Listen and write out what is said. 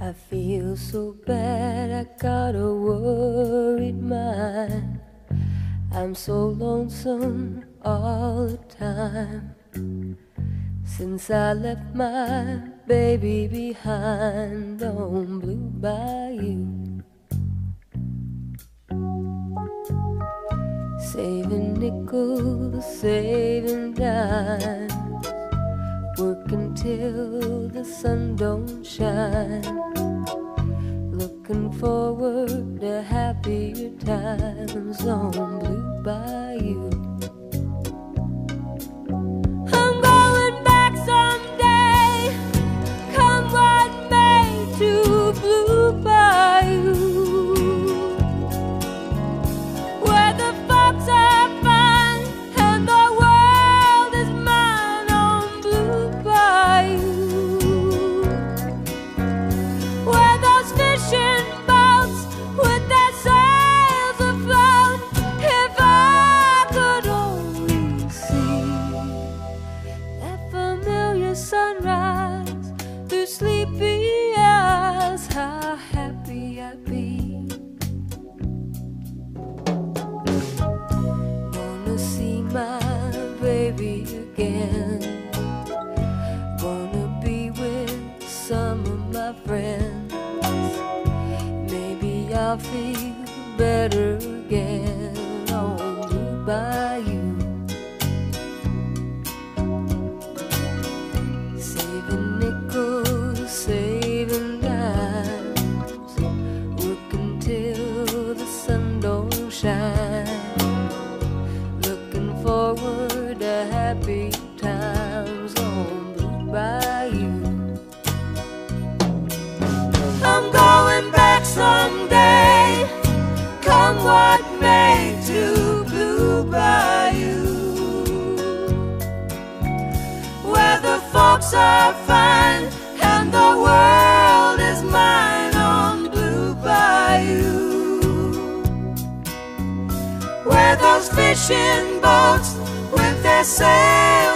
I feel so bad, I got a worried mind. I'm so lonesome all the time, since I left my baby behind on Blue Bayou. Saving nickels, saving dimes, working till the sun don't shine, looking forward to happier times on Blue Bayou. I'm going back someday, come what may, to Blue Bayou, where the folks are fine and the world is mine on Blue Bayou, where those fishing boats with their sails afloat, if I could only see that familiar sunrise through sleepy eyes, how happy I'd be. Wanna see my baby again, wanna be with some of my friends. Maybe I'll feel better again on Blue Bayou. Saving nickels, saving dimes, working till the sun don't shine, looking forward to happy times on Blue Bayou. I'm going back someday, come what may, to Blue Bayou, where the folks are fine and the world is mine on Blue Bayou, where those fishing boats with their sails